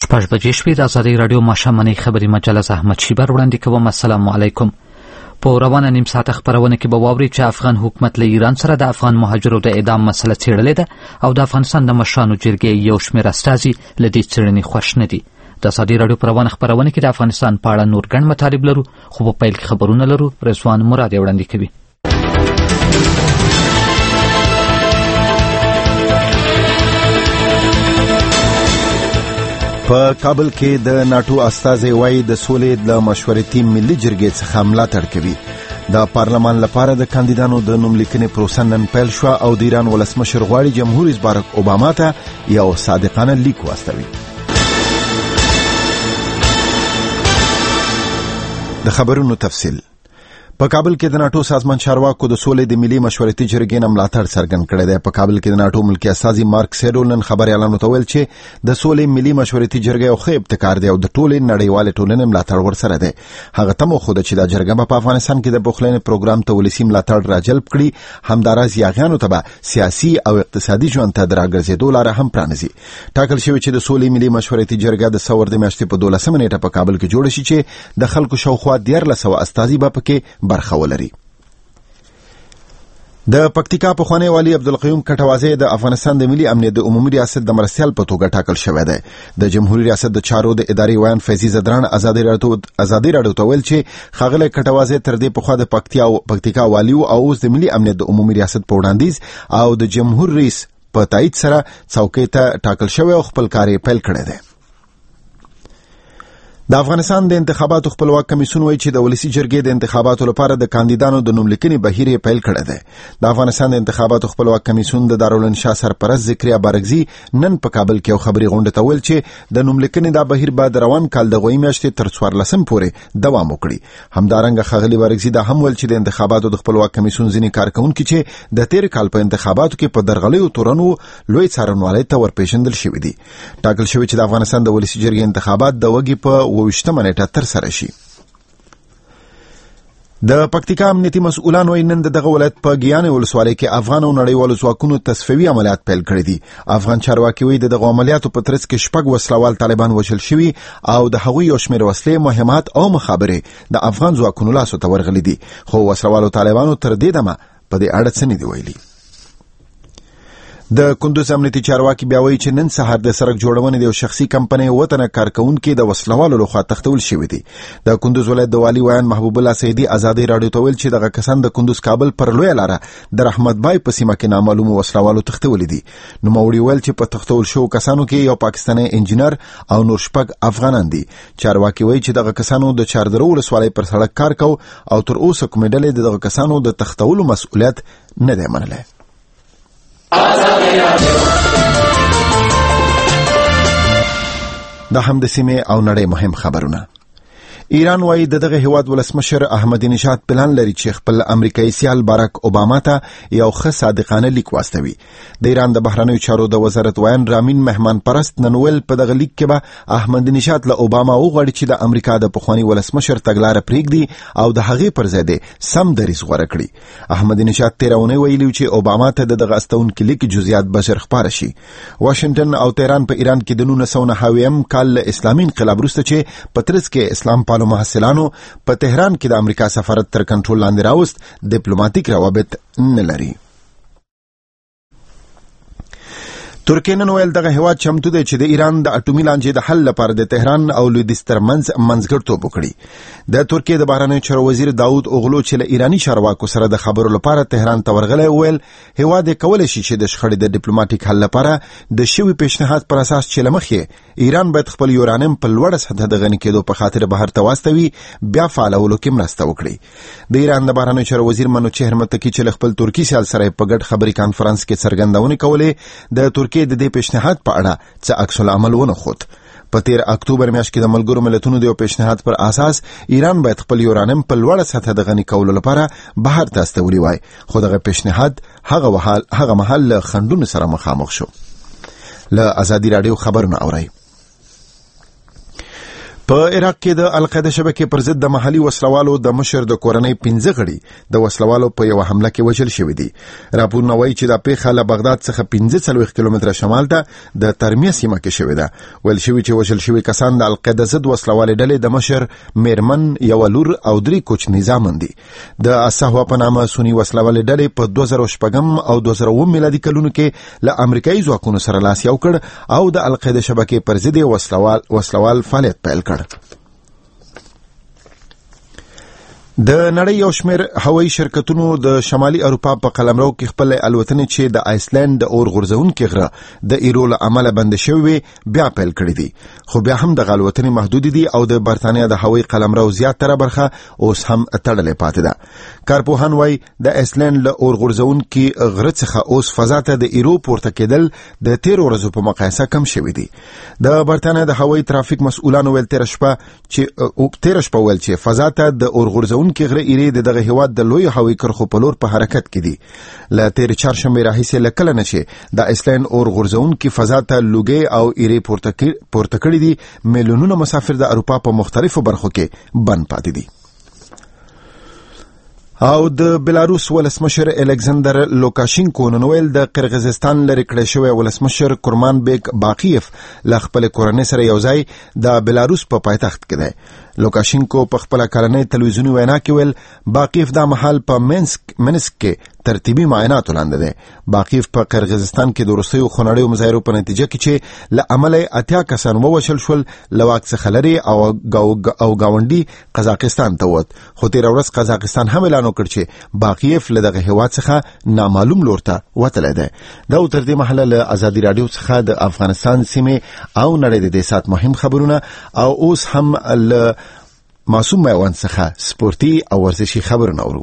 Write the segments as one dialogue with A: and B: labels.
A: شپږ بجې شوې. د ازادۍ راډیو ماښامنۍ خبري مجله زه احمد شیبر وړاندې کوم. السلام علیکم. په روانه نیم ساعته خبرونه کې به واورئ چې افغان حکومت له ایران سره د افغان مهاجرو د اعدام مسله څېړلې ده او د افغانستان د مشرانو جرګې یو شمېر استازي له دې څېړنې خوښ نه دي. د ازادۍ راډیو په روانه خبرونه کې د افغانستان په اړه نور ګڼ مطالب لرو، خو په پیل کې خبرونه لرو. رضوان مراد یې وړاندې کوي.
B: په کابل کې د ناتو استازي وایي د سولې د مشورتي ملي جرګې څخه ملاتړ کوي. د پارلمان لپاره د کاندیدانو د نوملیکنې پروسه نن پیل شوه او د ایران ولسمشر غواړي جمهور رئیس باراک اوباما ته یو صادقانه لیک واستوي. د خبرونو تفصیل. په کابل کې د ناتو سازمان چارواکو د سولې د ملي مشورتي جرګې نه ملاتړ څرګند کړی دی. په کابل کې د ناتو ملکی استازي مارک سیرول نن خبريالانو ته ویل چې د سولې ملي مشورتي جرګې یو ښه ابتکار دی او د ټولې نړیوالې ټولنې ملاتړ ورسره دی. هغه تمو خوده چې د جرګه په افغانستان کې د بوخلین پروګرام ته ولسی ملاتړ راجلب کړي، همداراز یاغیانو ته به سیاسي او اقتصادي ژوند ته دراګرځېدو لاره هم پرانیزي. ټاکل شوی چې د سولې ملي مشورتي جرګه د څلور د میاشتې په 12 نیټه په کابل کې جوړ شي چې د خلکو شاوخوا 1300 استازي به پکې برخه ولري. د پکتیکا پخوانی والی عبدالقیوم کټوازی د افغانستان د ملي امنیت د عمومي ریاست د مرستیال په توګه ټاکل شوی دی. د جمهوریت ریاست د چارو د اداري ویان فیضی زدران ازادي راډیو ته ویل چې ښاغلی کټوازی تر دې پخوا د پکتیکا والی او اوس د ملي امنیت د عمومي ریاست په وړاندیز او د جمهور رئیس په تایید سره څوکۍ ته ټاکل شوی او خپل کار یې پیل کړی دی. د افغانستان د انتخاباتو خپلواک کمیسیون وایي چې د ولسی جرګې د انتخاباتو لپاره د کاندیدانو د نوملیکنې بهیر یې پیل کړی دی. د افغانستان د انتخاباتو خپلواک کمیسیون د دارالانشا سرپرست ذکریا بارګزي نن په کابل کې یو خبري غونډه ته ویل چې د نوملیکنې د بهیر به د روان کال د غوي میاشتې تر 14 پورې دوام وکړي. همدارنګه ښاغلي بارګزي دا هم ویل چې د انتخاباتو د خپلواک کمیسیون ځینې کارکونکي چې د تیر کال په انتخاباتو کې په درغلیو تورنو لوی څارنوالۍ ته ورپېژندل شوي دي. ټاکل شوی چې د افغانستان د ولسی جرګې انتخابات د وګي په 28 نیټه تر سره شي. د پکتیکا امنیتي مسؤلان وایي نن دغه ولایت په ګیانې ولسوالۍ کې افغان او نړیوالو ځواکونو تصفیوي عملیات پیل کړي دي. افغان چارواکي وایي دغه عملیاتو په ترڅ کې 6 وسلوال طالبان وژل شوي او د هغوی یو شمېر وسلې، مهمات او مخابرې د افغان ځواکونو لاسو ته ورغلي دي، خو وسلوالو طالبانو تر دې دمه په دې اړه څه نه دي ویلي. د کندوز امنیتي چارواکي بیا وایي چې نن سهار د سړک جوړونې د یو شخصي کمپنۍ وطنه کارکونکي د وسلوالو لخوا تښتول شوي دي. د کندوز ولایت د والي ویان محبوب الله سیدي ازادي راډیو ته ویل چې دغه کسان د کندوز کابل پر لویه لاره د رحمت بای په سیمه کې نامعلومو وسلوالو تښتولي دي. نوموړي ویل چې په تښتول شوو کسانو کې یو پاکستاني انجینر او نور 6 افغانان دي. چارواکي وایي چې دغه کسانو د چاردرو ولسوالۍ پر سړک کار کو او تر اوسه کومې ډلې دغه کسانو د تښتولو مسؤلیت نه دی منلی. دا هم د سیمې او نړۍ مهم خبرونه. ایران وایي دغه هیواد ولسمشر احمدی نژاد پلان لري چې خپل امریکایي سیال باراک اوباما ته یو ښه صادقانه لیک واستوي. د ایران د بهرنیو چارو د وزارت ویان رامین مهمان پرست نن ویل په دغه لیک کې به احمدی نژاد له اوباما وغواړي چې د امریکا د پخواني ولسمشر تګلاره پرېږدي او د هغې پر ځای سم دریځ غوره کړي. احمدی نژاد تېره اونۍ ویلي چې اوباما ته دغه استونکي لیک جزئیات به ژر خپاره شي. واشنګټن او تهران په ایران کې د 1990 کال له اسلامي انقلاب وروسته چې په ترڅ کې اسلام پالو محصلانو په تهران کې د امریکا سفارت تر کنټرول لاندې راوست ډیپلوماټیک روابط نه لري. ترکیه نن ویل دغه هیواد چمتو دی چې د ایران د اټومي لانجې د حل لپاره د تهران او لویدیځ ترمنځ منځګړیتوب وکړي. د ترکیه د بهرنیو چارو وزیر داود اوغلو چې له ایرانی چارواکو سره د خبرو لپاره تهران ته ورغلی ویل هیواد یې کولی شي چې د شخړې د ډیپلوماټیک حل لپاره د شوي پیشنهاد پر اساس چې له مخې ایران باید خپل یورانیم په لوړه سطحه د غني کېدو په خاطر بهر ته واستوي بیا فعالولو کې مرسته وکړي. د ایران د بهرنیو چارو وزیر منوچهر متکی چې له خپل ترکي سیال سره په ګډ خبري کانفرنس کې څرګندونې کولې د ترکیه د دې پیشنهاد په اړه څه عکس العمل ونه ښود. په 13 اکتوبر میاشت کې د ملګرو ملتونو د یو پیشنهاد پر اساس ایران باید خپل یورانیم په لوړه سطحه د غني کولو لپاره بهر ته استولی وای، خو دغه پیشنهاد هغه مهال له خنډونو سره مخامخ شو. له ازادي راډیو خبرونه اورئ. په عراق کې د القاعده شبکې پر ضد د محلي وسلوالو د مشر د کورنۍ 15 غړي د وسلوالو په یو حمله کې وژل شوي دي. راپورونه وایي چې د پیښه له بغداد څخه 45 کیلومتره شمال ته د ترمیه سیمه کې شوې ده. ویل شوي چې وژل شوي کسان د القاعده ضد وسلوالې ډلې د مشر میرمن، یو لور او 3 کوچني زامن دي. د الصحوه په نامه سنی وسلوالې ډلې په 2006 او 2007 میلادي کلونو کې له امریکایي ځواکونو سره لاس یو کړ او د القاعده شبکې پر ضد وسلوال فعالیت پیل کړ. د نړۍ یو شمېر هوایي شرکتونو د شمالي اروپا په قلمرو کې خپل الوتنې چې د آیسلند د اور غورځونکي غره د ایرو له امله بند شوي بیا پیل کړي دي، خو بیا هم د الوتنې محدود دي او د برتانیا د هوایي قلمرو زیاتره برخه اوس هم تړلې پاتې ده. کارپوهان وایي د آیسلند له اور غورځونکي غره څخه اوس فضا ته د ایرو پورته کېدل د 13 ورځو په مقایسه کم شوي دي. د برتانیا د هوایي ترافیک مسؤلانو ویل تیر شپه ویل چې فضا ته د اور غورځونکي کې غره ایرې دغه هیواد د لوی هوایي کرښو په لور په حرکت کې دي. له تیر چهارشنبه راهیسې له کله نه چې د آیسلند اور غورځونکي فضا ته لوګي او ایرې پورته کړي دي، میلیونونه مسافر د اروپا په مختلفو برخو کې بند پاتې دي. او د بلاروس ولسمشر الکساندر لوکاشینکو نن ویل د قرغیزستان لري کړی شوی ولسمشر کورمانبیک باقیف له خپل کورنۍ سره یوځای د بلاروس په پایتخت کې دی. لوکاشینکو په خپل کلنۍ تلویزیونی وینا کې ویل باقیف دا محل په منسک کې ترتیبي معاینات لاندې دی. باقیف په قرغیزستان کې د روسیو خونړیو مظاهرو په نتیجه کې چې له عمله 80 کسان ووژل شول له واک څخه لري او گاونډي قزاقستان ته ووت، خو تیر ورځ قزاقستان هم اعلان وکړ چې باقیف له دغه هیواد څخه نامعلوم لور ته وتلی دی. دا تر دې مهاله له ازادي رادیو څخه د افغانستان سیمې او نړۍ د دې سات مهم خبرونه او اوس هم له معصوم میوان څخه سپورتي او ورزشي خبرونه اورو.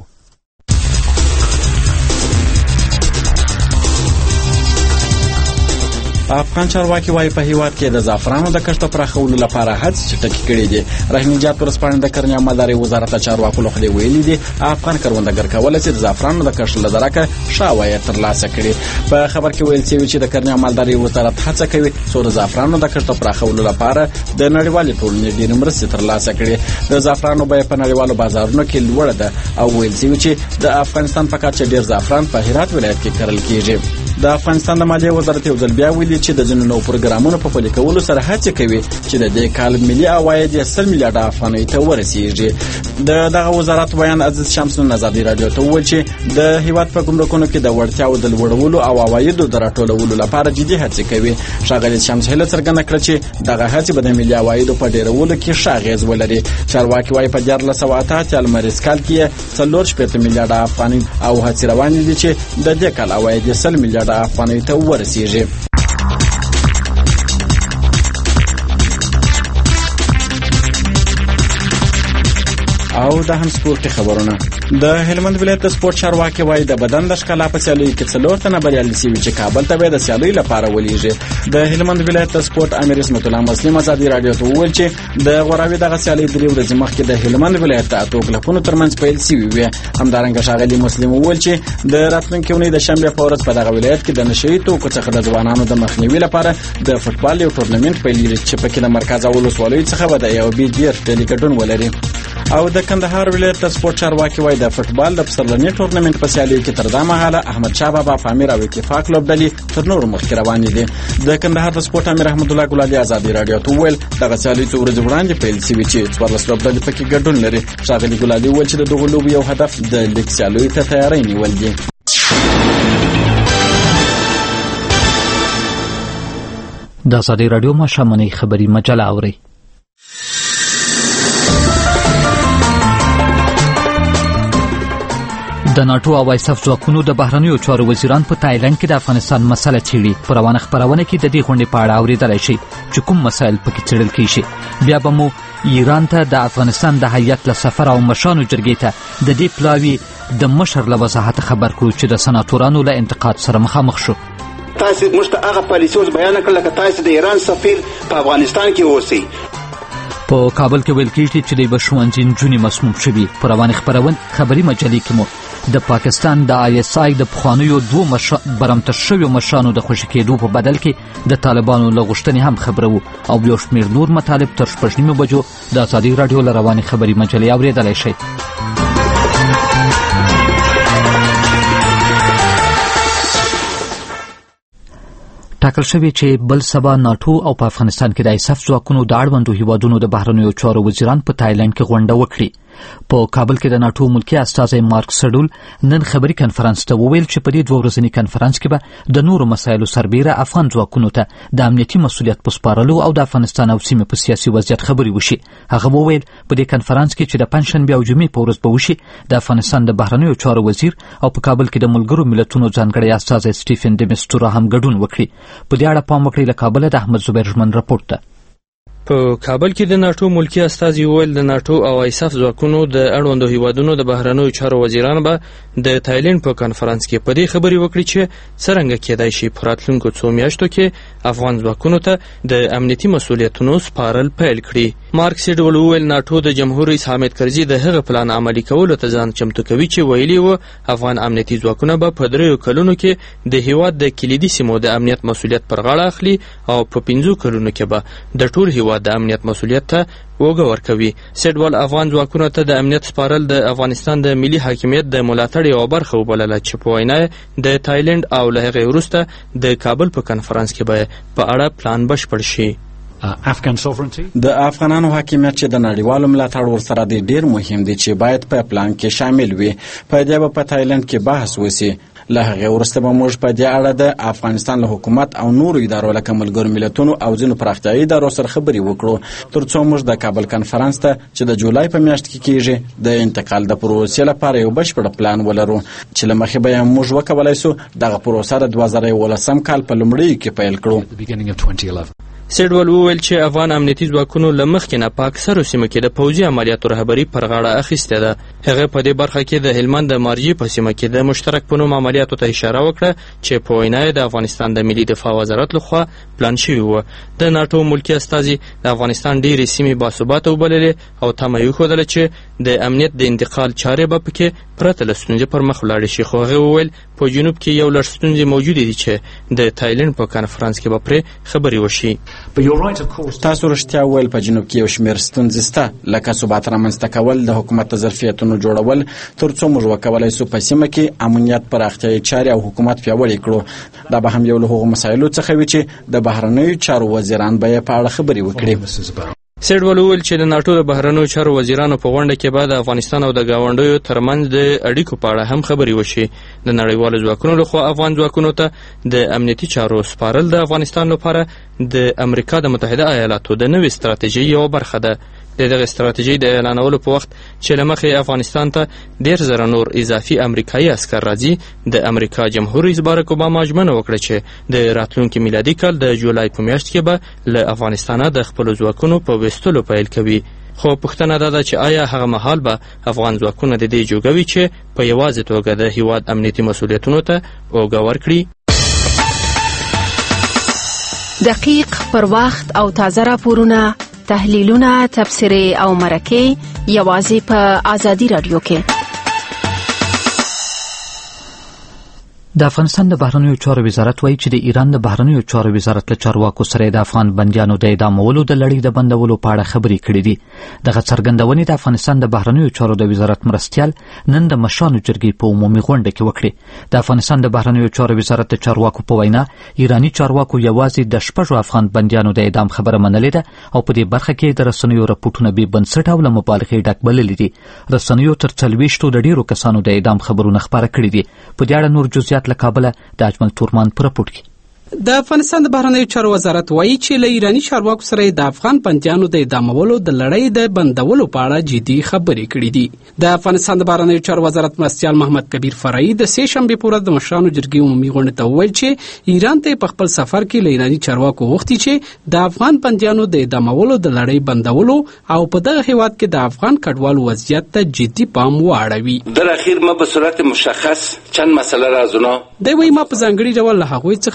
C: افغان چارواکي وايي په هیواد کې د زعفرانو د کښت پراخولو لپاره هڅې چټکې کړي دي. رحیم جات ورسپانې د کرنې او مالدارۍ وزارت چارواکو لخوا ویلي دي افغان کروندګر کولای شي د زعفرانو د کښت له درکه ښه عواید ترلاسه کړي. په خبر کې ویل شوی چې د کرنې او مالدارۍ وزارت هڅه کوي څو د زعفرانو د کښت پراخولو لپاره د نړیوالې ټولنې ډېرې مرستې ترلاسه کړي. د زعفرانو بیه په نړیوالو بازارونو کې لوړه ده او ویل شوی چې د افغانستان په کچه ډېر زعفران په هرات ولایت کې کرل کیږي. د افغانستان د مالیې وزارت یو ځل بیا ویلي چې د ځینو نوو پروګرامونو په پلي کولو سره هڅې کوي چې د دې کال ملي عواید 100 میلیارډ افغانۍ ته ورسیږي. دغه وزارت بیان عزیز شمس نن ازادي رادیو ته وویل چې د هیواد په ګمرکونو کې د وړتیاو د لوړولو او عوایدو د راټولولو لپاره جدي هڅې کوي. ښاغلي شمس هیله څرګنده کړه چې دغه هڅې به د ملي عوایدو په ډیرولو کې ښه اغیز ولري. چارواکي وايي په 1488 لمریز کال کې 4.8 میلیارډ افغانۍ او هڅې روانې دي چې د دې کال عواید 100 میلیارډ افغانۍ ته ورسیږي. او د هم سپورتي خبرونه. د هلمند ولایت د سپورت چارواکي وايي د بدن د ښکلا په سیالیو کې 4 تنه بریالي شوي چې کابل ته به د سیالیو لپاره ولیږي. د هلمند ولایت د سپورت امیر اسمت الله مسلم ازادي رادیو ته وویل چې د غوراوي دغه سیالي 3 ورځې مخکې د هلمند ولایت د اتو کلبونو ترمنځ پیل شوي وي. همدارنګه ښاغلي مسلم وویل چې د راتلونکي اونۍ د شنبه په ورځ په دغه ولایت کې د نشئی توکو څخه د ځوانانو د مخنیوي لپاره د فوتبال یو ټورنمنت پیلېږي چې پکې د مرکز او ولسوالیو څخه به د یو بي ډیر ډلې ګډون ولري. او د کندهار ولایت د سپورت چارواکي وايي د فوتبال د پسرلني ټورنمنت په سیالیو کې تر دا مهاله احمد شاه بابا پامیر او اتفاق لوبډلې تر نور مخکې روانې دي. د کندهار د سپورت امیر احمد الله ګلالي ازادي رادیو ته ویل دغه سیالي څو ورځې وړاندې پیل شوې چې 14 لوبډلې پکې ګډون لري. ښاغلي ګلالي ویل چې د دغه لوبو یو هدف د لیګ سیالیو ته تیاری نیول دي.
A: د ازادي رادیو مشامنۍ خبري مجله اوري. د ناتو او ایساف ځواکونو د بهرنیو چارو وزیران په تایلند کې د افغانستان مسله څیړي. په روانه خبرونه کې د دې غونډې په اړه اورېدلی شي چې کوم مسایل پکې څیړل کیږي. بیا به مو ایران ته د افغانستان د هیات له سفر او مشرانو جرګې ته د دې پلاوي د مشر له وضاحت خبر کړو چې د سناتورانو له انتقاد سره مخامخ شو.
D: تاسو موږ ته هغه پالیسي اوس بیان کړل چې تاسو د ایران سفیر په افغانستان کې اوسئ.
A: په کابل کې ویل کېږي چې د ښوونځي نجونې مسموم شوي. په روانې خبري مجلې کې مو د پاکستان د ISI د پخوانیو 2 برمته شویو مشرانو د خوشي کېدو په بدل کې د طالبانو له غوښتنې هم خبره وو او یو شمېر نور مطالب تر 6:30 بجو د ازادي راډیو له روانې خبري مجلې اورېدلی شئ. ټاکل شوی چې بل سبا ناټو او په افغانستان کې د ISAF ځواکونو د اړوندو هیوادونو د بهرنیو چارو وزیران په تایلند کې غونډه وکړي. په کابل کې د ناټو ملکی استازی مارک سډول نن خبري کنفرانس ته وویل چې په دې 2 ورځني کنفرانس کې به د نورو مسایلو سربیره افغان ځواکونو ته د امنیتي مسؤلیت په سپارلو او د افغانستان او سیمې په سیاسي وضعیت خبري وشي. هغه وویل په دې کنفرانس کې چې د پنځشنبه او جمعې په ورځ به وشي د افغانستان د بهرنیو چارو وزیر او په کابل کې د ملګرو ملتونو ځانګړی استازی سټیفن ډي میسټورا هم ګډون وکړي. په دې اړه پام وکړئ. له کابل د احمد زبیر ژمن راپورټ ده.
E: په کابل کې د ناټو ملکی استازي وویل د ناټو او ISAF ځواکونو د اړوندو هیوادونو د بهرنیو چارو وزیران به د تایلند په کنفرانس کې په دې خبرې وکړي چې څرنګه کېدای شي په راتلونکو 2 میاشتو کې افغان ځواکونو ته د امنیتي مسؤلیتونو سپارل پیل کړي. مارک سیډول وویل ناټو د جمهور رئیس حامد کرزي د هغه پلان عملي کولو ته ځان چمتو کوي چې ویلي و افغان امنیتي ځواکونه به په 3 کلونو کې د هیواد د کلیدي سیمو د امنیت مسؤلیت پر غاړه اخلي او په 5 کلونو کې به د ټول هیواد د امنیت مسؤلیت ته وګه ورکوي. سیډول افغان ځواکونو ته د امنیت سپارل د افغانستان د ملي حاکمیت د ملاتړ یوه برخه وبلله چې په وینا د تایلند او له هغې وروسته د کابل په کنفرانس کې به په اړه پلان بشپړ شي.
C: د افغانانو حاکمیت چې د نړیوالو ملاتړ ورسره دی ډیر مهم دی چې باید په پلان کې شامل وي. په دې به په تایلند کې بحث وشي. له هغې وروسته به موږ په دې اړه د افغانستان له حکومت او نورو ادارو لکه ملګرو ملتونو او ځینو پراختیایي ادارو سره خبرې وکړو تر څو موږ د کابل کنفرانس ته چې د جولای په میاشت کې کیږي د انتقال د پروسې لپاره یو بشپړ پلان ولرو چې له مخې به موږ وکولای سو دغه پروسه د 2019 کال په لومړیو کې پیل کړو.
E: سیډول وویل چې افغان امنیتي ځواکونو له مخکې نه په اکثرو سیمو کې د پوځي عملیاتو رهبري پر غاړه اخیستې ده. هغه په دې برخه کې د هلمند د مارجې په سیمه کې د مشترک په نوم عملیاتو ته اشاره وکړه چې په وینا یې د افغانستان د ملي دفاع وزارت لخوا پلان شوي وه. د ناټو ملکی استازي د افغانستان ډېرې سیمې باثباته وبللې او تمه یې وښودله چې د امنیت د انتقال چارې به پکې پرته له ستونزې پر مخ ولاړې شي. خو هغې وویل په جنوب کې یو لږ ستونزې موجودې دي چې د تایلند په کنفرانس کې به پرې خبرې وشي.
C: تاسو رښتیا وویل په جنوب کې یو شمېر ستونزې شته لکه ثبات رامنځته کول د حکومت د ظرفیتونو جوړول تر څو موږ وکولی سو په سیمه کې امنیت پراختیایي چارې او حکومت پیاوړی کړو. دا به هم یو له هغو مسایلو څخه وي چې د بهرنیو چارو وزیران به یې په اړه خبرې وکړي.
E: سیډول وویل چې د ناټو د بهرنیو چارو وزیرانو په غونډه کې به د افغانستان او د ګاونډیو ترمنځ د اړیکو په اړه هم خبرې وشي. د نړیوالو ځواکونو لخوا افغان ځواکونو ته د امنیتي چارو سپارل د افغانستان لپاره د امریکا د متحده ایالاتو د نوې ستراتیژۍ یوه برخه ده. د دغه ستراتیژۍ د اعلانولو په وخت چې له مخې افغانستان ته 10,000 نور اضافي امریکایي عسکر راځي د امریکا جمهور رئیس بارک اوباما ژمنه وکړه چې د راتلونکي میلادي کال د جولای په میاشت کې به له افغانستانه د خپلو ځواکونو په ویستلو پیل کوي. خو پوښتنه دا ده چې آیا هغه مهال به افغان ځواکونه د دې جوګه وي چې په یوازې توګه د هیواد امنیتي مسؤلیتونو ته اوږه ورکړي.
F: دقیق پر وخت او تازه راپورونه، تحلیلونه، تبصرې او مرکې یوازې په آزادي رادیو کې.
A: د افغانستان د بهرنیو چارو وزارت وایي چې د ایران د بهرنیو چارو وزارت له چارواکو سره د افغان بندیانو د اعدامولو د لړۍ د بندولو په اړه خبرې کړې دي. دغه څرګندونې د افغانستان د بهرنیو چارو د وزارت مرستیال نن د مشرانو جرګې په عمومي غونډه کې وکړې. د افغانستان د بهرنیو چارو وزارت د چارواکو په وینا ایرانی چارواکو یوازې د 6 افغان بندیانو د اعدام خبره منلې ده او په دې برخه کې د رسنیو راپورټونه بې بنسټه او له مبالغې ډک بللي دي. رسنیو تر 40 د ډیرو کسانو د اعدام خبرونه خپاره کړي دي. په دې اړه نور جزئیات له کابله د اجمل تورمان پر راپورټ کې.
G: د افغانستان د بهرنیو چارو وزارت وایي چې له ایرانی چارواکو سره د افغان بندیانو د اعدامولو د لړۍ د بندولو په اړه جدي خبرې کړې دي. د افغانستان د بهرنیو چارو وزارت مرستیال محمد کبیر فرعي د 3 شنبې په ورځ د مشرانو جرګې عمومي غونډې ته وویل چې ایران ته په خپل سفر کې له ایرانی چارواکو غوښتي چې د افغان بندیانو د اعدامولو د لړۍ بندولو او په دغه هیواد کې د افغان کډوالو وضعیت ته جدي پام واړوي.
D: در اخیر ما به صورت مشخص چند مسئله را از اونا
G: دوی ما په ځانګړي ډول له هغوی څخه څو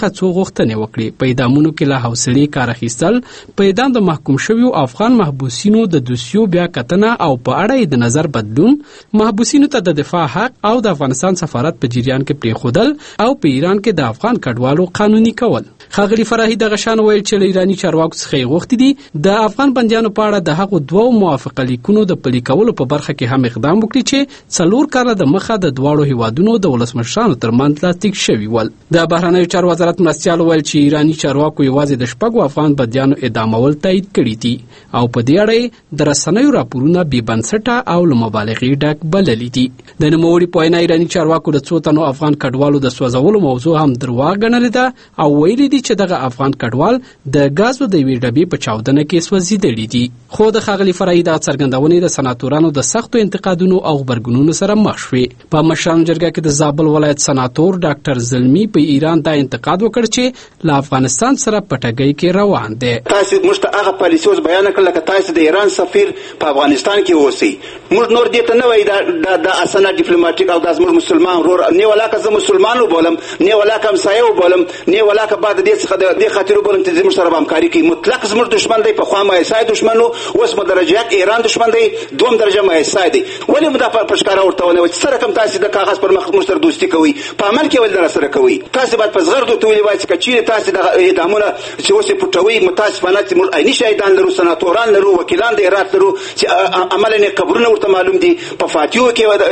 G: غوښتنې وکړې. په اعدامونو کې له حوصلې کار اخیستل، په اعدام د محکوم شویو افغان محبوسینو د دوسیو بیا کتنه او په اړه د نظر بدلون، محبوسینو ته د دفاع حق او د افغانستان سفارت په جریان کې پرېښودل او په ایران کې د افغان کډوالو قانوني کول. ښاغلي فرحي دغه شان ویل چې له ایراني چارواکو څخه یې غوښتي دي د افغان بندیانو په اړه د هغو دوو موافقه لیکونو د پلي کولو په برخه کې هم اقدام وکړي چې 4 کاله د مخه د دواړو هیوادونو د ولسمشرانو ترمنځ لاسلیک شوي ول. د بهرنیو چارو وزارت مرستیال ویل چې ایراني چارواکو یوازې د 6 افغان بندیانو اعدامول تایید کړي دي او په دې اړه د رسنیو راپورونه بې بنسټه او له مبالغې ډک بللي دي. د نوموړي په وینا ایراني چارواکو د 2 تنو افغان کډوالو د سوځولو موضوع هم درواغ ګڼلې ده او ویلي دي چې دغه افغان کډوال د غازو د یوې ډبې په چاودنه کې سوځېدلي دي. خو د ښاغلي فرحي د څرګندونې د سناتورانو د سختو انتقادونو او غبرګونونو سره مخ شوې. په مشرانو جرګه کې د زابل ولایت سناتور ډاکټر زلمی په ایران دا انتقاد وکړ چې له افغانستان سره پټګۍ کې روان دي.
D: تاسو موږ ته هغه پالیسي بیان کړل لکه تاسو د ایران سفیر په افغانستان کې اوسئ. موږ نور دې ته نه وایي د اسناد ډیپلوماټیک او د موږ مسلمان ورور نه ولاکه زه مسلمان وبولم نه ولاکه همسایه وبولم نه ولاکه بعد دې څخه د خاطر وبولم چې زموږ سره همکاري کوي. مطلق زموږ دشمن دی، په خوا مایسای دشمن او اوس مدرجات ایران دشمن دی، دوم درجه مایسای دی. ولې موږ د پښکارا ورته ونه چې سره کوم تاسو د کاغذ پر مخ مستر دوستی کوي په عمل کې ول در سره کوي. تاسو باید په زغر دوه ویلي وای چې کچې تاسو د اعدامونه چې اوس پټوي متاسفانه چې موږ عیني شهیدان لرو، سناتوران لرو، وکیلان د ایران لرو چې عمل نه قبرونه ورته معلوم دي، په فاتیو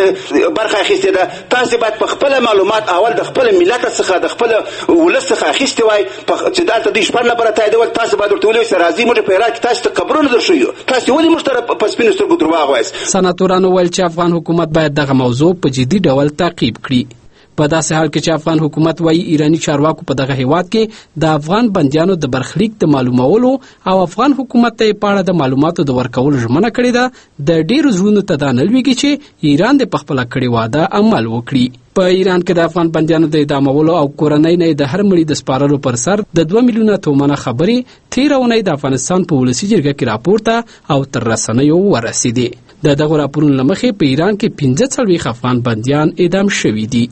D: کې برخه اخیسته ده. تاسو باید په خپل معلومات اول د خپل ملت څخه د خپل ولس څخه اخیسته وای چې دا ته د شپږ نه برته دی. تاسو باید ورته ویلي چې راځي موږ په ایران کې تاسو ته قبرونه درشو. تاسو ولې موږ ته په سپینو سترګو درواغ وایي؟
G: سناتورانو ویل چې افغان حکومت باید دغه موضوع په جدي ډول تعقیب کړي. په داسې حال کې چې افغان حکومت وایي ایراني چارواکو په دغه هیواد کې د افغان بندیانو د برخلیک د معلومولو او افغان حکومت ته په اړه د معلوماتو د ورکولو ژمنه کړې ده، د ډیرو زړونو ته دا نه لویږي چې ایران د خپله کړې وعده عمل وکړي. په ایران کې د افغان بندیانو د اعدامولو او کورنۍ نه د هر مړي د سپارلو پر سر د 2 میلیونه تومنه خبرې تېره اونۍ د افغانستان په ولسي جرګه کې راپورته او تر رسنیو ورسېدې. د دغو راپورونو له مخې په ایران کې 45 افغان بندیان اعدام شوي دي.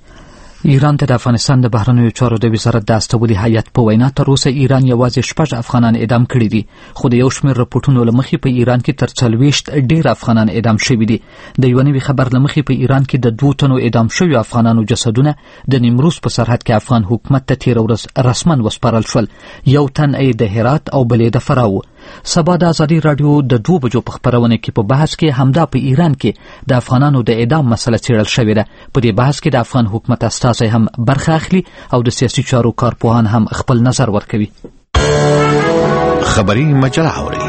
A: ایران ته د افغانستان د بهرنیو چارو د وزارت د استوالي هیئت په وینا تر اوسه ایران یوازې 6 افغانان اعدام کړي دي، خو د یو شمېر رپورټونو له مخې په ایران کې تر 40 ډېر افغانان اعدام شوي دي. د یو نوي خبر له مخې په ایران کې د 2 تنو اعدام شویو افغانانو جسدونه د نیمروز په سرحد کې افغان حکومت ته تېره ورځ رسما وسپارل شول. یو تن یې د هرات او بل یې د فراه و. سبا د ازادي راډیو د 2 بجو په خبرونه کې په بحث کې همدا په ایران کې د افغانانو د اعدام مسله څېړل شوې ده. په دې بحث کې د افغان حکومت استازی هم برخه اخلي او د سیاسي چارو کارپوهان هم خپل نظر ورکوي.
H: خبري مجله اوري.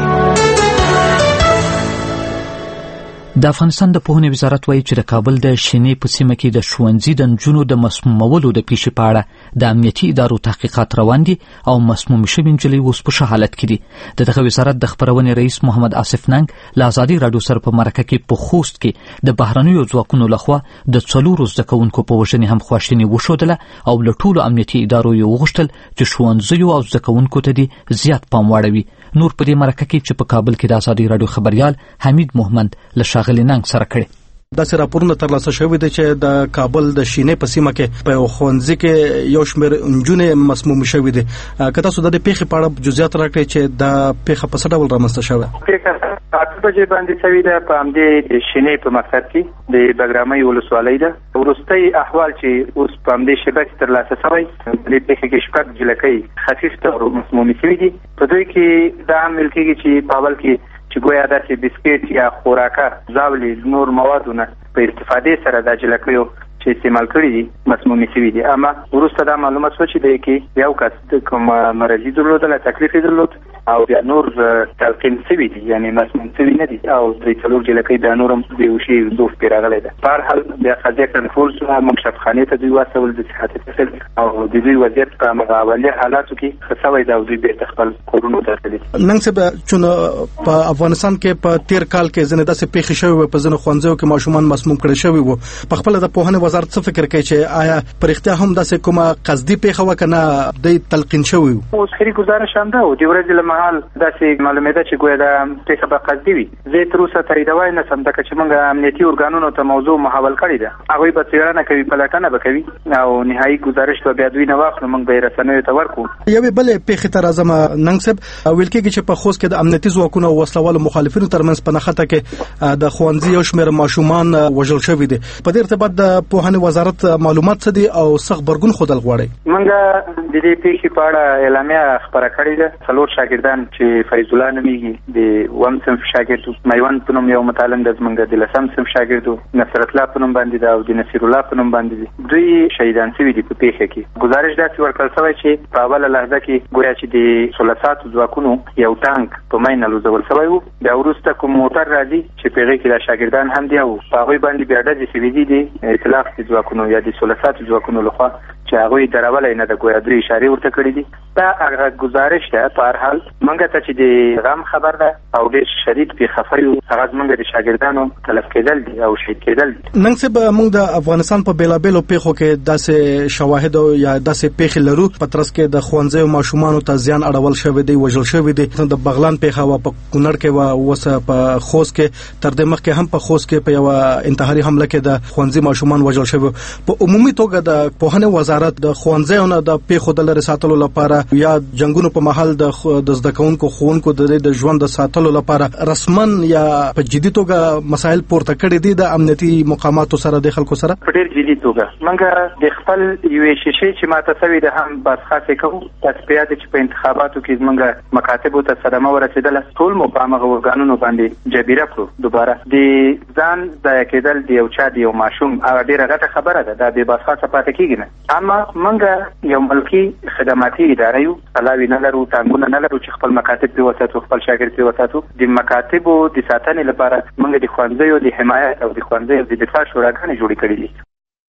A: د افغانستان د پوهنې وزارت وایي چې د کابل د شینې په سیمه کې د ښوونځي د نجونو د مسمومولو د پیښې په اړه د امنیتي ادارو تحقیقات روان دي او مسمومې شوې نجلۍ اوس په ښه حالت کې دي. د دغه وزارت د خپرونې رئیس محمد آصف ننګ له ازادي راډیو سره په مرکه کې په خوست کې د بهرنیو ځواکونو لخوا د 4 زده کوونکو په وژنې هم خواشیني وښودله او له ټولو امنیتي ادارو یې وغوښتل چې ښوونځیو او زده کوونکو ته دې زیات پام واړوي. نور په دې مرکه کې چې په کابل کې د ازادي راډیو خبريال حمید محمد له ښاغلي ننګ سره کړي.
I: داسې راپورونه ترلاسه شوي دي چې د کابل د شینې په سیمه کې په ښوونځي کې یو شمېر نجونې مسموم شوي دي. که تاسو د دې پیښې په اړه جزئیات راکړئ چې دا پیښه په څه ډول رامنځته شوې؟
J: پیښه 8 بجې باندې شوې ده په همدې شینې په مقصد کې د بګرامۍ ولسوالۍ ده. وروستی احوال چې اوس په همدې شیبه کې ترلاسه شوی د پیښې کې 6 جلکۍ خفیف ډول مسموم شوي دي. په دوی کې دا هم ویل کېږي چې په اول کې چې ګویا داسې بسکټ یا خوراکه زاولې نور موادونه په استفادې سره د جلکیو چې استعمال کړي دي مسمومې شوي دي. اما وروسته دا معلومات شو چې دی کې یو کس د کوم مرضي درلودله تکلیف یې درلود او بیا نور تلقین شوي دي، یعنی مسموم شوي نه دي او 3 جلکۍ بیا نور هم بیهوشي دوف پرې راغلی ده. په هر حال بیا قضیه کنټرول شوه، مکشفخانې ته دوی واستول د صحت فصل او د دوی وضعیت په هغه اولي حالاتو کې ښه شوی ده او دوی بېرته خپل کورونو ته تللي.
I: ننګ صاحب، چون په افغانستان کې په تېر کال کې ځینې داسې پیښې شوې وې، په ځینو ښوونځیو کې ماشومان مسموم کړي شوي وو. په خپله د پوهنې وزارت څه فکر کوي چې آیا په رښتیا هم داسې کومه قصدي پیښه وه که نه دی تلقین شوی و؟
J: اوس خیري ګزارش هم ده او د ورځې له مهال داسې معلومېده چې ګویا دا پیښه به قصدي وي. زه تر اوسه تاییدوای نه شم ځکه چې موږ امنیتي ارګانونو ته موضوع محول کړې ده. هغوی به څېړنه کوي، پلټنه به کوي او نهایي ګزارش به بیا دوی نه واخلو، موږ به یې رسنیو ته ورکړو.
I: یوې بلې پیښې ته راځم ننګ صاحب. ویل کېږي چې په خوست کې د امنیتي ځواکونو او وسلوالو مخالفینو ترمنځ په نښته کې د ښوونځي یو شمېر ماشومان وژل شوي دي. په دې ارتباط د پوهنې وزارت معلومات څه دي او څه غبرګون ښودل غواړي؟
J: موږ د دې پیښې په اړه اعلامیه خپره کړې ده. 4 شاګردان چې فیض الله نومیږي د 1 صنف شاګرد، میوند په نوم یو متعلم د زمونږ د 10 صنف شاګرد، نصرت الله په نوم باندې ده او د نصیر الله په نوم باندې دي. دوی شهیدان شوي دي په پیښه کې. گزارش داسې ورکړل شوی چې په اوله لحظه کې ګویا چې د ثلثاتو ځواکونو یو ټانک په ماین الوزول شوی و. بیا وروسته کوم موټر راځي چې په هغې کې د شاګردان هم دي او په هغوی باندې بیا ډزې شوي دي د ائتلاف د ځواکونو یا د ثلثاتو ځواکونو لخوا چې هغوی درولی نه ده. ګویا دوی اشارې ورته کړي دي. دا هغه گزارش ده. په هر حال موږ ته چې د غم خبر ده او ډېر شدید پې خفه یو، هغه زموږ د شاګردانو تلف کېدل دي او شهید کېدل دي.
I: نن صاحب موږ د افغانستان په بېلابېلو پیښو کې داسې شواهد یا داسې پیښې لرو په ترڅ کې د ښوونځیو ماشومانو ته زیان اړول شوی دی، وژل شوي دي. د بغلان پیښه وه، په کونړ کې وه، اوس په خوست کې، تر دې مخکې هم په خوست کې په یوه انتحاري حمله کې د ښوونځي ماشومان وژل شوي. په عمومي توګه د پوهنې وزارت د ښوونځیو نه د پیښو د لرې ساتلو لپاره یا جنګونو په مهال د زده کوونکو ښوونکو د ژوند د ساتلو لپاره رسما یا په جدي توګه مسایل پورته کړي دي د امنیتي مقاماتو سره، د خلکو سره
J: په ډېر جدي توګه. موږ د خپل یوې شیشې چې ماته شوې ده هم بازخواستې کوو. تاسو په یاد چې په انتخاباتو کې زموږ مکاتبو ته صدمه ورسېدله، ټول مو په همغه ارګانونو باندې جبیره کړو. دوباره د ځان ضایع کېدل د یو چا د یو ماشوم هغه ډېره غټه خبره ده، دا بې بازخواسته پاتې کېږي نه. اما موږ یو ملکي خدماتي اداره یو، علاوه نه لرو، ټانګونه نه لرو چې خپل مکاتب پرې وساتو، خپل شاګرد پرې وساتو. د مکاتبو د ساتنې لپاره موږ د ښوونځیو د حمایت او د ښوونځیو د دفاع شوراګانې جوړې کړې دي.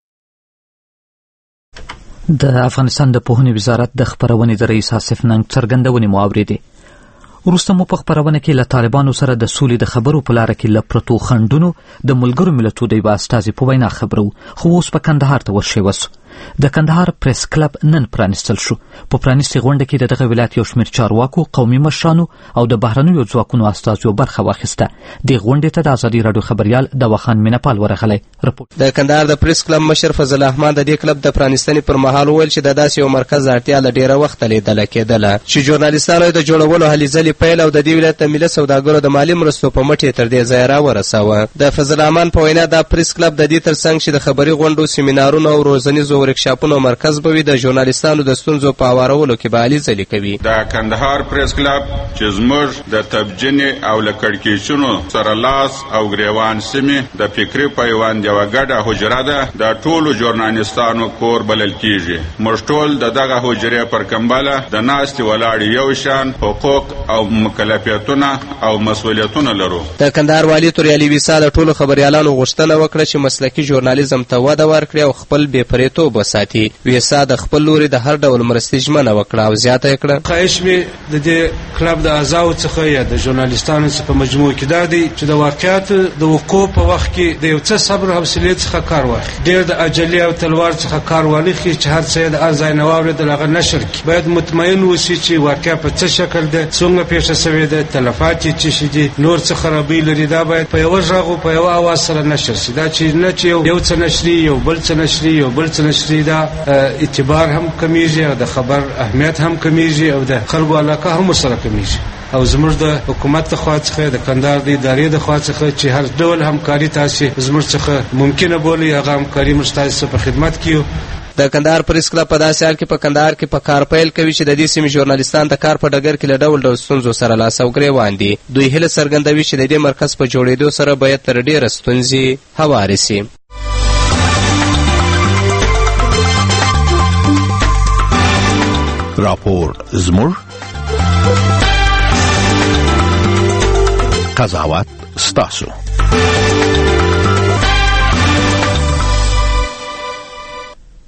A: د افغانستان د پوهنې وزارت د خپرونې د رئیس آصف ننګ څرګندونې مو اورېدې. وروسته مو په خپرونه کې له طالبانو سره د سولې د خبرو په لاره کې له پرتو خنډونو د ملګرو ملتونو د یوه استازي په وینا خبرو، خو اوس په کندهار ته ورشوي سو. د کندهار پریس کلب نن پرانیستل شو. په پرانیستې غونډه کې د دغه ولایت یو شمېر چارواکو، قومي مشرانو او د بهرنیو ځواکونو استازیو برخه واخیسته. دې غونډې ته د ازادي راډیو خبریال دواخان مینپال ورغلی. رپورټ
H: د کندهار د پریس کلب مشر فضل احمد د دې کلب د پرانیستنې پر مهال وویل چې د داسې یو مرکز اړتیا له ډېره وخته لیدله کېدله چې ژورنالیستانو د جوړولو هلې ځلې پیل او د دې ولایت د ملي سوداګرو د مالي مرستو په مټ یې تر دې ځایه راورسوه. د فضل احمد په وینا دا پریس کلب د دې تر څنګ چې د خبري غونډو، سیمینارونو او روزنیزو ورکشاپونو مرکز به وي، د ژورنالیستانو د ستونزو په هوارولو کې به هلې ځلې کوي.
K: د کندهار پریس کلب چې زموږ د تبجنې او له کړکېچونو سره لاس او ګریوان سیمې د فکري پیوند یوه ګډه حجره ده، د ټولو ژورنالیستانو کور بلل کېږي. موږ ټول د دغه حجرې پر کمبله د ناستې ولاړې یو شان حقوق او مکلفیتونه او مسؤلیتونه لرو.
H: د کندهار والي توریالي ویسا د ټولو خبریالانو غوښتنه وکړه چې مسلکي ژورنالیزم ته وده ورکړي او خپل بې پرېتوب وساتي. ویسا د خپل لوري د هر ډول مرستې ژمنه وکړه او زیاته یې کړه:
L: خواهش مې د دې کلب د اعضاو څخه یا د ژورنالیستانو څخه په مجموع کې دا دی چې د واقعیاتو د وقوع په وخت کې د یو څه صبر او حوصلې څخه کار واخلي. ډېر د عجلې او تلوار څخه کار وانخلي چې هر څه د هر ځای نه واورېدل هغه نشر کړي. باید مطمئن اوسي چې واقعه په څه شکل ده، څنګه پیښه شوې ده، تلفات یې څه شي دي، نور څه خرابۍ لري. دا باید په یوه غږ او په یوه اواز سره نشر شي. دا چې نه چې یو څه نشري، یو بل څه نشري، یو بل څه نشري، دا اعتبار هم کمیږي او د خبر اهمیت هم کمیږي او د خلکو علاقه هم سره کمیږي. او زموږ د حکومت د خوا څخه، د کندهار د ادارې د خوا څخه چې هر ډول همکاري تاسو زموږ څخه ممکنه بولي، هغه همکاري موږ تاسو په خدمت کې یو.
H: د کندهار پریس کلب په داسې حال کې په کندهار کې په کار پیل کوي چې د دې سیمې ژورنالیستان د کار په ډګر کې له ډول ډول ستونزو سره لاس او ګریوان دي. دوی هیله څرګندوي چې د دې مرکز په جوړېدو سره باید تر ډېره ستونزې هوارې سي.
B: راپور زموږ قضاوت ستاسو.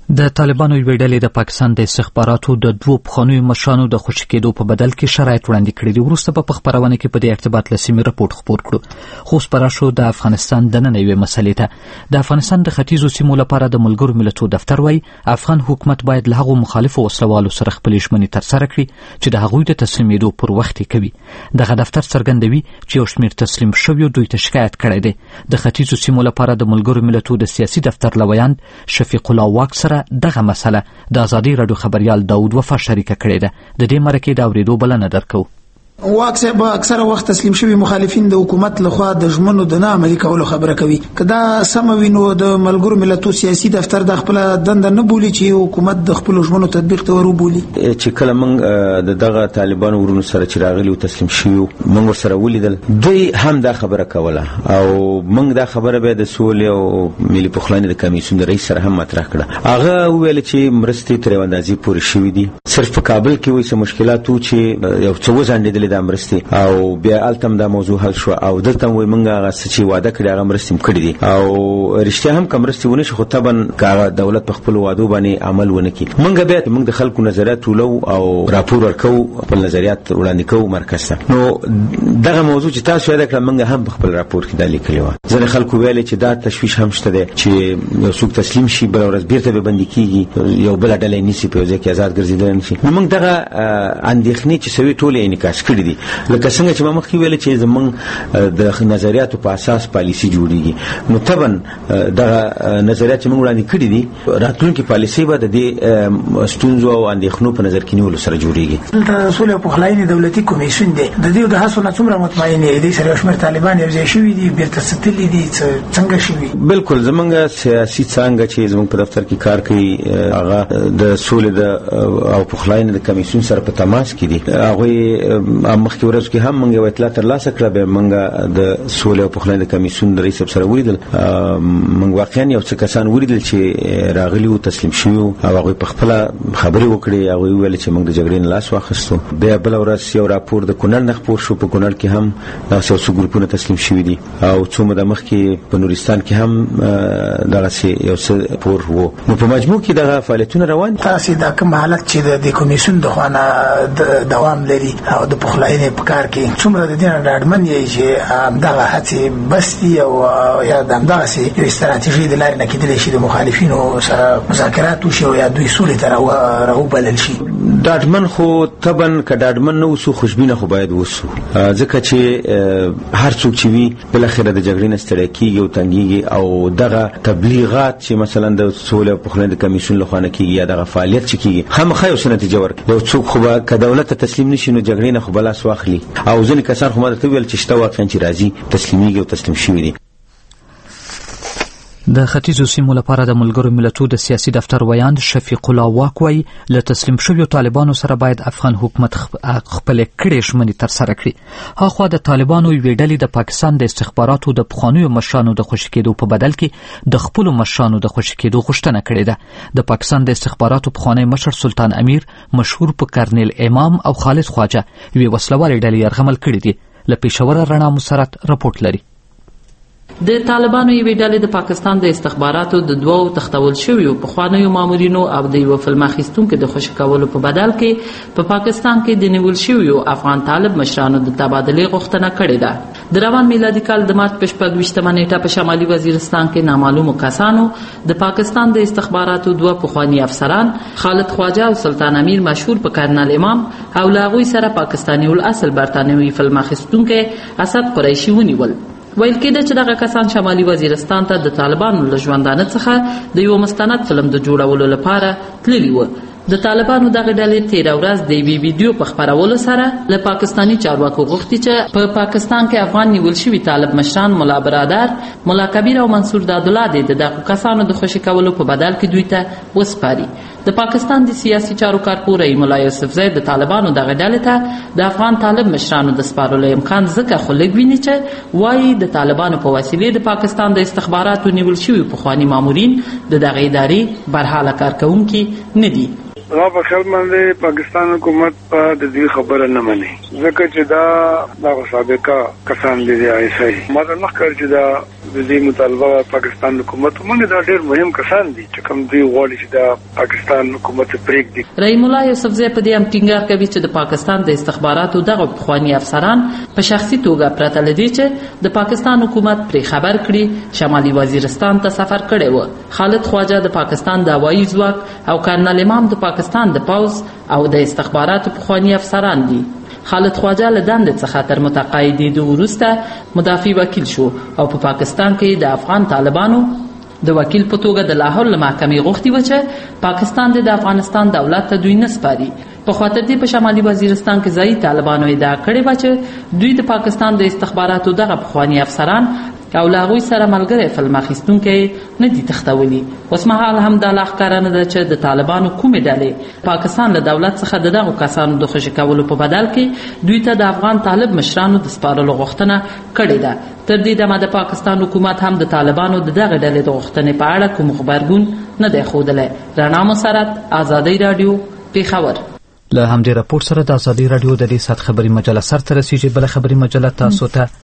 A: د طالبانو یوې ډلې د پاکستان د استخباراتو د دوو پخوانیو مشرانو د خوشي کېدو په بدل کې شرایط وړاندې کړي دي. وروسته په خپرونه کې په دې ارتباط له سیمې راپورټ خپور کړو. خو سپاره شو د افغانستان دننه یوې مسلې ته. د افغانستان د ختیځو سیمو لپاره د ملګرو ملتونو دفتر وايي افغان حکومت باید له هغو مخالفو وسلوالو سره خپلې ژمنې ترسره کړي چې د هغوی د تسلیمېدو پر وخت یې کوي. دغه دفتر څرګندوي چې یو شمېر تسلیم شویو دوی ته شکایت کړی دی. د ختیځو سیمو لپاره د ملګرو ملتونو د سیاسي دفتر لویاند شفیق الله واک سره دغه مسله د ازادي راډیو خبريال داود وفا شریکه کړې ده. د دې مرکې د اورېدو بلنه درکو.
M: واک صاحب اکثره وخت تسلیم شوی مخالفین د حکومت لخوا د ژمنو د نه عملي کولو خبره کوي. کدا سم وینو د ملګرو ملتونو سیاسي دفتر د خپل دند نه بولی چې حکومت د خپل ژمنو تطبیق ته ورو بولی.
N: چې کله موږ دغه طالبانو ورونو سره چې راغلي او تسلیم شوی موږ سره ولیدل دوی هم دا خبره کوله او موږ دا خبره به د سولې او ملي پخلاینې د کمیسیون د رئیس سره هم مطرح کړه. هغه ویل چې مرستې تر اندازې پورې شوې دي. صرف په کابل کې وایي چې مشکلات و چې یو څه وځانډېدل د مرستې او بیا التم دا موضوع حل شو او دلته وای مونږه هغه چې وعده کړی هغه مرستې کړې دي او رښتیا هم کوم مرستې ونه شي خو طبعا کاغه دولت په خپل وعده باندې عمل ونه کړي. مونږ بیا مونږ د خلکو نظریات ولو او راپور ورکو خپل نظریات وړاندې کوو مرکز ته. نو دغه موضوع چې تاسو یاد کړئ مونږ هم په خپل راپور کې دا لیکلی و. ځینې خلکو ویل چې دا تشویش هم شته دی چې یو څوک تسلیم شي بل ورځ بیرته به بندي کیږي یو بل ډله نیسي په ځای کې آزاد ګرځیدل نشي. نو مونږ دغه اندېښنې چې سوي ټولې انعکاس کړې دي لکه څنګه چې ما مخکې ویل چې زمونږ د نظریاتو په اساس پالیسي جوړیږي. نو طبعا دغه نظریات چې موږ وړاندې کړي دي راتلونکي پالیسي به د دې ستونزو او اندېښنو په نظر کې نیولو سره جوړیږي.
M: دلته سولې او پخلاینې دولتي کمیسیون دی د دې د هڅو نه څومره مطمئن دي سره شمېر طالبان یو ځای شوي دي بیرته ستلي دي څنګه شوي؟
N: بالکل زمونږ سیاسي څانګه چې زمونږ په دفتر کې کار کوي هغه د سولې او پخلاینې د کمیسیون سره په تماس کې دي. هغه مخکې ورځ کې هم موږ یو اطلاع ترلاسه کړه به موږ د سولې او پخلاینې د کمیسیون د رئیس سره ولیدل. موږ واقعا یو څه کسان ولیدل چې راغلي او تسلیم شوي او هغه په خپل خبرې وکړي. هغه ویل چې موږ د جګړې نه لاس واخیستو. بیا بل ورځ یو راپور د کونړ نه خپور شو. په کونړ کې هم داسې څو ګروپونه تسلیم شوي دي او څو موده مخکې په نورستان کې هم دغسې یو څه پور وو. نو په مجموع کې دغه فعالیتونه روان دي.
M: تاسې دا کوم حالت چې د کمیسیون د خوا نه دوام لري او د پخلاینې په کار کې څومره د دې نه ډاډمن یې چې دغه هڅې بس دي او یا همدغسې یو استراتیژي د لارې نه کېدلی شي د مخالفینو سره مذاکرات وشي او یا دوی سولې ته راوبلل شي؟
N: ډاډمن خو طبعا که ډاډمن نه اوسو خوشبینه خو باید اوسو ځکه چې هر څوک چې وي بالاخره د جګړې نه ستړی کېږي او تنګېږي او دغه تبلیغات چې مثلا د سولې او پخلاینې د کمیسیون لخوا نه کېږي یا دغه فعالیت چې کېږي خامخا یو څه نتیجه ورکوي. یو څوک خو به که دولت ته تسلیم نشي نو جګړې نه خو به لاس واخلي او ځینې کسان خو ما درته وویل چې شته واقعا چې راځي تسلیمیږي او تسلیم شوي دي.
A: د ختیځو سیمو لپاره د ملګرو ملتونو د سیاسي دفتر ویاند شفیق الله واک وایي له تسلیم شویو طالبانو سره باید افغان حکومت خپلې کړې ژمنې ترسره کړي. هاخوا د طالبانو یوې ډلې د پاکستان د استخباراتو د پخوانیو مشرانو د خوشي کېدو په بدل کې د خپلو مشرانو د خوشي کېدو غوښتنه کړې ده. د پاکستان د استخباراتو پخوانی مشر سلطان امیر مشهور په کرنیل امام او خالد خواجه یوې وسلوالې ډلې یرغمل کړي دي. له پېښوره رڼا مسرت رپورټ لري.
O: د طالبانو یوې ډلې د پاکستان د استخباراتو د دوو تختول شویو پخوانیو مامورینو او د یوه فلم اخیستونکو د خوشي کولو په بدل کې په پاکستان کې د نیول شویو افغان طالب مشرانو د تبادلې غوښتنه کړې ده. د روان میلادي کال د مارچ په 26 نیټه په شمالي وزیرستان کې نامعلومو کسانو د پاکستان د استخباراتو دوه پخوانی افسران خالد خواجه او سلطان امیر مشهور په کرنل امام او له هغوی سره پاکستاني الاصل برتانوي فلم اخیستونکی اسد قریشي ونیول. ویل کېده چې دغه کسان شمالي وزیرستان ته د طالبانو له ژوندانه څخه د یو مستند فلم د جوړولو لپاره تللي وو. د طالبانو دغه ډلې تېره ورځ د یوې ویډیو په خپرولو سره له پاکستاني چارواکو غوښتي چې په پاکستان کې افغان نیول شوي طالب مشران ملا برادر، ملا کبیر او منصور دادالله د دغو کسانو د خوشي کولو په بدل کې دوی ته وسپاري. د پاکستان د سیاسي چارو کارپوره ملا یوسفزی د طالبانو دغه ډلې ته د افغان طالب مشرانو د سپارلو امکان ځکه خو لږ ویني چې وایي د طالبانو په وسیلې د پاکستان د استخباراتو نیول شوي پخواني مامورین د دغه ادارې برحاله کارکوونکي نه دي.
P: زما په خیال باندې پاکستان حکومت په د دې خبره نه مني ځکه چې دا سابقه کسان دي. ایسای ما نه ښکار چې دا د دې مطالبه پاکستان حکومت موږ دا ډېر مهم کسان دي چې کوم دوی غواړي چې دا پاکستان حکومت پرېږدي.
O: رحیم الله یوسفزی په دې هم ټینګار کوي چې د پاکستان د استخباراتو دغه پخواني افسران په شخصي توګه پرته له دې چې د پاکستان حکومت پرې خبر کړي شمالي وزیرستان ته سفر کړی و. خالد خواجه د پاکستان د هوایي ځواک او کرنل امام د پاکستان د پوځ او د استخباراتو پخواني افسران دي. خالد خواجه له دندې څخه تر متقاعدېدو وروسته مدافع وکیل شو او په پاکستان کې د افغان طالبانو د وکیل په توګه د لاهور له محکمې غوښتي و چې پاکستان د افغانستان دولت ته دوی نه سپاري. په خاطر دې په شمالي وزیرستان کې ځایي طالبانو ادعا کړې وه چې دوی د پاکستان د استخباراتو دغه پخواني افسران او له هغوی سره ملګری فلم اخیستونکي نه دي تښتولي. اوس مهال هم دا لا ښکاره نه ده چې د طالبانو کومې ډلې پاکستان له دولت څخه د دغو کسانو د خوشي کولو په بدل کې دوی ته د افغان طالب مشرانو د سپارلو غوښتنه کړې ده. تر دې دمه د پاکستان حکومت هم د طالبانو د دغه ډلې د غوښتنې په اړه کوم غبرګون نه دی ښودلی. رڼا مسرت، ازادۍ راډیو، پېښور.
A: له همدې راپور سره د ازادۍ راډیو د دې ساعت خبري مجله سرته رسیږي. بله خبري مجله تاسو ته